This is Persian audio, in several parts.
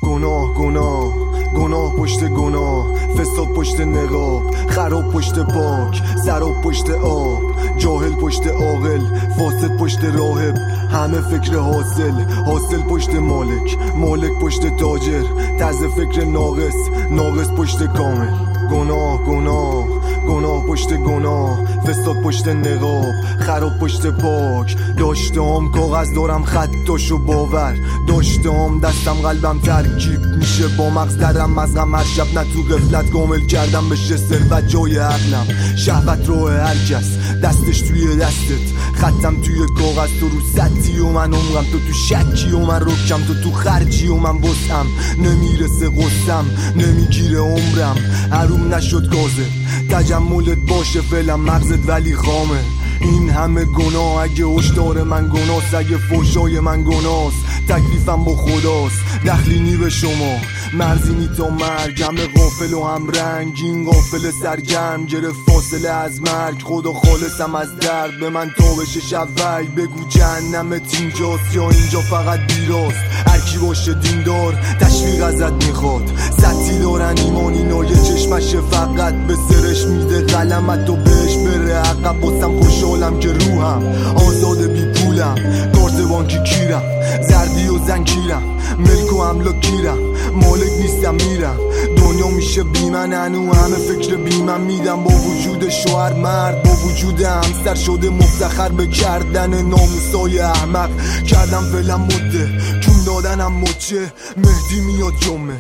گناه گناه گناه پشت گناه، فساد پشت نقاب، خراب پشت پاک، سراب پشت آب، جاهل پشت عاقل، فاسد پشت راهب، همه فکر حاصل، حاصل پشت مالک، مالک پشت تاجر، طرز فکر ناقص، ناقص پشت کامل. گناه گناه گناه پشت گناه، فساد پشت نقاب، خراب پشت پاک. داشتم کاغذ دارم خطاشو باور، داشتم دستم قلبم ترکیب میشه با مغز درم مزغم هر شب نه تو غفلت کامل کردم بشه ثروت جای عقلم. شهوت راه هر کس دستش توی دستت، خطم توی کاغذ، تو رو سطحی و من عمرم، تو شکی و من رکم، تو خرجی و من وسعم. نمیرسه قصم نمیگیره عمرم، حروم نشد کاذب تجملت باشه فعلا مغزت ولی خامه. این همه گناه اگه هشدار من گناست، اگه فحشای من گناست، تکلیفم با خداست. دخلینی به شما مرزینی تا مرگ، همه غافل و هم رنگ، این غافل سرگرم گرفت فاصله از مرگ. خدا خالصم از درد به من تابش شوی، بگو جهنمت اینجاست یا اینجا فقط بیراست. هرکی باشه دیندار تشویق ازت میخواد، سطحی دارن ایمان اینا یه چشمشه فقط به سرش میده قلمت و بهش بره عقب. باسم خوشحالم که روحم آزاده بی پولم، کارت بانکی کیرم، زردی و زنگیرم، ملک و املاک گیرم، مالک نیستم میرم. دنیا میشه بی من هنو همه فکر بی من میدم، با وجود شوهر مرد، با وجود همسر شده مفتخر به کردن ناموسای احمق. کردم فعلا مده کون دادنم مچه، مهدی میاد جمعه.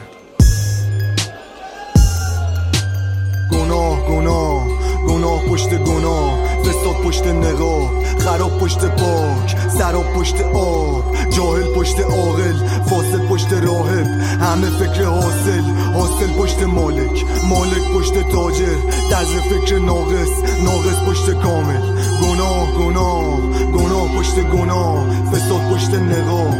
گناه گناه گناه پشت گناه، فساد پشت نقاب، خراب پشت پاک، سراب پشت آب، جاهل پشت عاقل، فاسد پشت راهب، همه فکر حاصل، حاصل پشت مالک، مالک پشت تاجر، طرز فکر ناقص، ناقص پشت کامل. گناه گناه گناه پشت گناه، فساد پشت نقاب.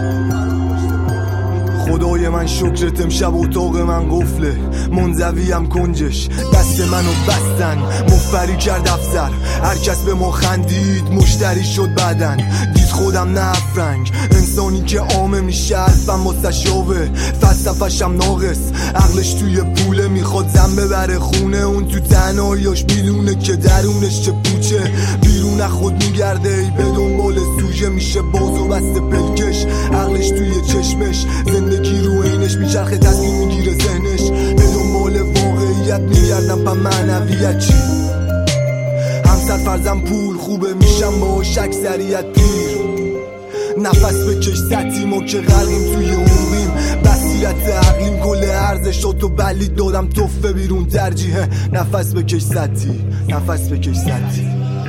خدای من شکرت امشب اتاق من قفله، منزویم کنجش دست منو بستن، مفبری کرد افسر، هر کس به ما خندید مشتری شد بعدن. دید خودم نه افرنگ، انسانی که عامه میشه حرفم مستشابه، فلسفه‌شم ناقص، عقلش توی پوله، میخواد زن ببره خونه، اون تو تنهاییاش میدونه که درونش چه پوچه، بیرون خود میگرده ای به دنبال سوژه، میشه باز و بسته پلکش، عقلش توی چشمش، زندگی رو اینش میچرخه تصمیم میگیره ذهنش، به دنبال واقعیت میگردم پا معنویت چی؟ همسر فرزم پول خوبه میشم با اکثریت پیر، نفس بکش سطحی ما که غرقیم توی عمریم، بصیرت عقلیم کل ارزشاتو بلید دادم توفه بیرون ترجیحه، نفس بکش سطحی، نفس بکش سطحی.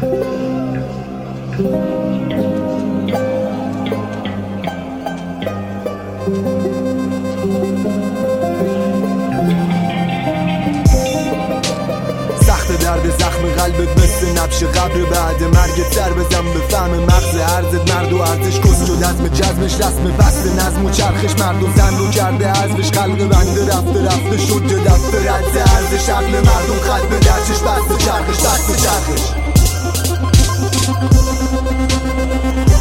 درد زخم قلبت مثل نبش قبر بعد مرگ تر بزن به فهم مغز عرضت، مرد و ارزش کس شد عزم جزمش، رسم فصل نظم و چرخش، مرد و زن رو کرده ازش، خلق بنده رفته رفته شد جه دفته رد ارزش، عقل مردم خط به درچش، بست چرخش بست چرخش.